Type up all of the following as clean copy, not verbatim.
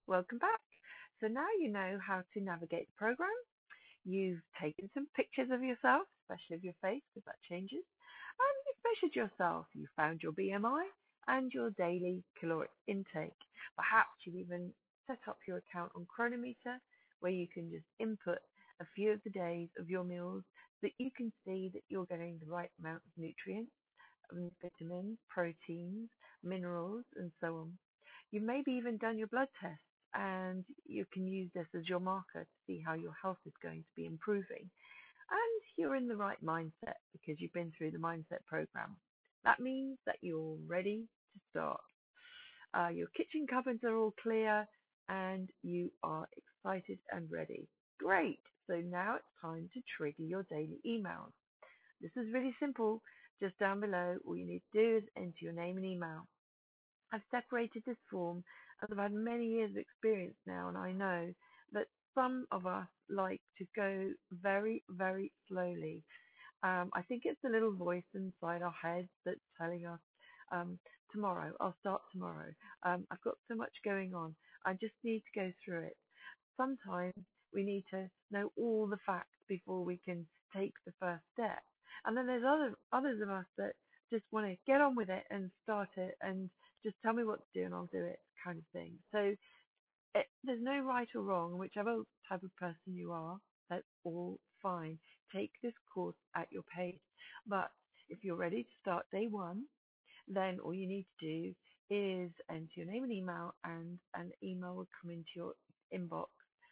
Welcome back. So now you know how to navigate the program. You've taken some pictures of yourself, especially of your face, because that changes. And you've measured yourself. You found your BMI and your daily caloric intake. Perhaps you've even set up your account on Chronometer, where you can just input a few of the days of your meals so that you can see that you're getting the right amount of nutrients, vitamins, proteins, minerals, and so on. You've maybe even done your blood tests, and you can use this as your marker to see how your health is going to be improving. And you're in the right mindset because you've been through the mindset program. That means that you're ready to start. Your kitchen cupboards are all clear and you are excited and ready. Great. So now it's time to trigger your daily emails. This is really simple. Just down below, all you need to do is enter your name and email. I've separated this form as I've had many years of experience now, and I know that some of us like to go very, very slowly. I think it's the little voice inside our heads that's telling us, tomorrow, I'll start tomorrow. I've got so much going on. I just need to go through it. Sometimes we need to know all the facts before we can take the first step. And then there's others of us that just want to get on with it and start it and just tell me what to do and I'll do it kind of thing. So there's no right or wrong, whichever type of person you are, that's all fine. Take this course at your pace. But if you're ready to start day one, then all you need to do is enter your name and email, and an email will come into your inbox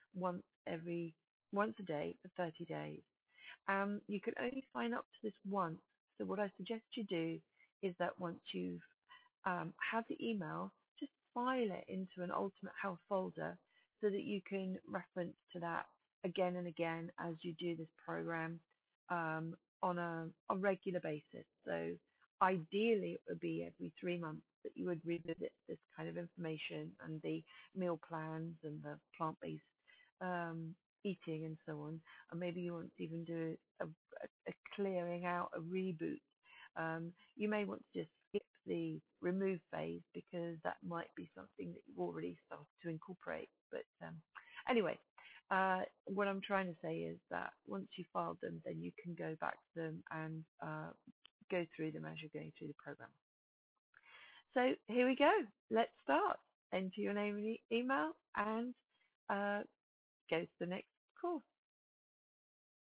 once a day for 30 days. You can only sign up to this once. So what I suggest you do is that once you've had the email, just file it into an Ultimate Health folder so that you can reference to that again and again as you do this program on a regular basis. So ideally it would be every 3 months that you would revisit this kind of information and the meal plans and the plant-based eating and so on. And maybe you want to even do a clearing out, a reboot. You may want to just skip the remove phase because that might be something that you've already started to incorporate. But anyway, what I'm trying to say is that once you've filed them, then you can go back to them and go through them as you're going through the program. So here we go. Let's start. Enter your name and email and go to the next course.